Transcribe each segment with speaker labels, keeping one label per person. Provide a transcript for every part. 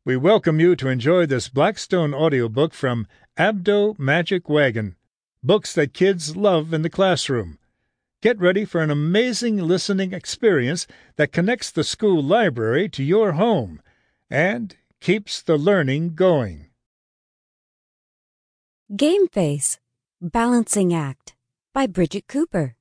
Speaker 1: We welcome you to enjoy this Blackstone audiobook from Abdo Magic Wagon, books that kids love in the classroom. Get ready for an amazing listening experience that connects the school library to your home and keeps the learning going.
Speaker 2: Game Face, Balancing Act by Bridget Cooper.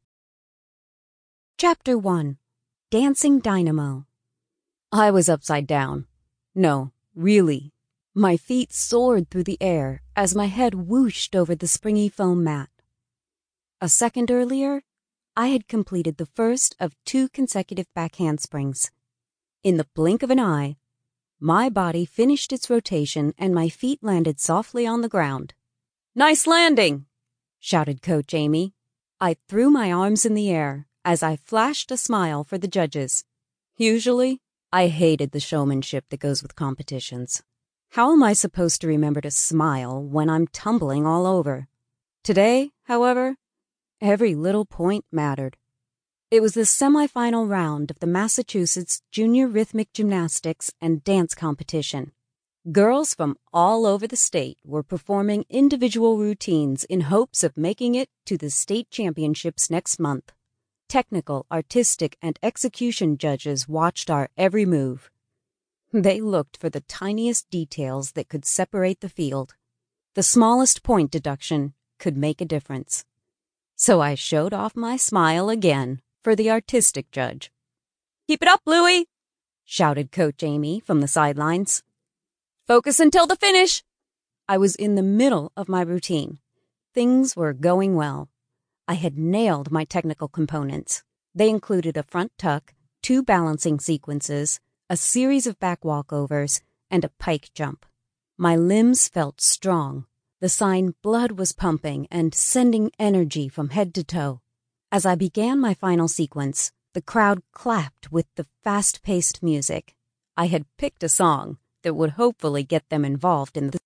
Speaker 2: Chapter 1, Dancing Dynamo. I was upside down. No, really. My feet soared through the air as my head whooshed over the springy foam mat. A second earlier, I had completed the first of 2 consecutive back handsprings. In the blink of an eye, my body finished its rotation and my feet landed softly on the ground. "Nice landing!" shouted Coach Amy. I threw my arms in the air as I flashed a smile for the judges. Usually, I hated the showmanship that goes with competitions. How am I supposed to remember to smile when I'm tumbling all over? Today, however, every little point mattered. It was the semifinal round of the Massachusetts Junior Rhythmic Gymnastics and Dance Competition. Girls from all over the state were performing individual routines in hopes of making it to the state championships next month. Technical, artistic, and execution judges watched our every move. They looked for the tiniest details that could separate the field. The smallest point deduction could make a difference. So I showed off my smile again for the artistic judge. "Keep it up, Louie!" shouted Coach Amy from the sidelines. "Focus until the finish!" I was in the middle of my routine. Things were going well. I had nailed my technical components. They included a front tuck, 2 balancing sequences, a series of back walkovers, and a pike jump. My limbs felt strong. The sign blood was pumping and sending energy from head to toe. As I began my final sequence, the crowd clapped with the fast-paced music. I had picked a song that would hopefully get them involved in the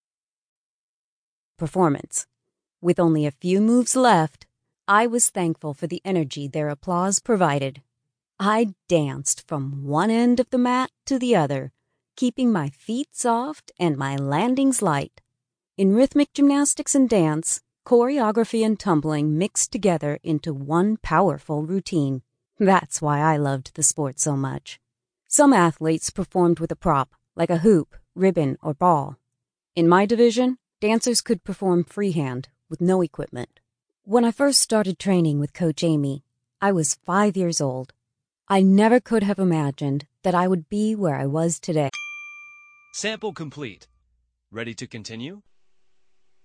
Speaker 2: performance. With only a few moves left, I was thankful for the energy their applause provided. I danced from one end of the mat to the other, keeping my feet soft and my landings light. In rhythmic gymnastics and dance, choreography and tumbling mixed together into one powerful routine. That's why I loved the sport so much. Some athletes performed with a prop, like a hoop, ribbon, or ball. In my division, dancers could perform freehand with no equipment. When I first started training with Coach Amy, I was 5 years old. I never could have imagined that I would be where I was today.
Speaker 3: Sample complete. Ready to continue?